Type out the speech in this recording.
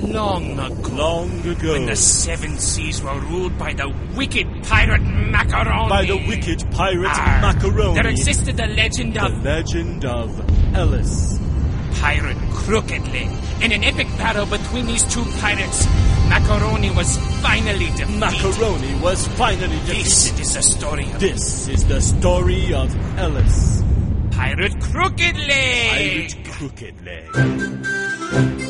Long ago. Long ago. When the seven seas were ruled by the wicked pirate Macaroni. By the wicked pirate Macaroni. There existed the legend of... The legend of Ellis. Pirate Crooked Leg. In an epic battle between these two pirates, Macaroni was finally defeated. Macaroni was finally defeated. This is the story of... This is the story of Ellis. Pirate Crooked Leg. Pirate Crooked Leg.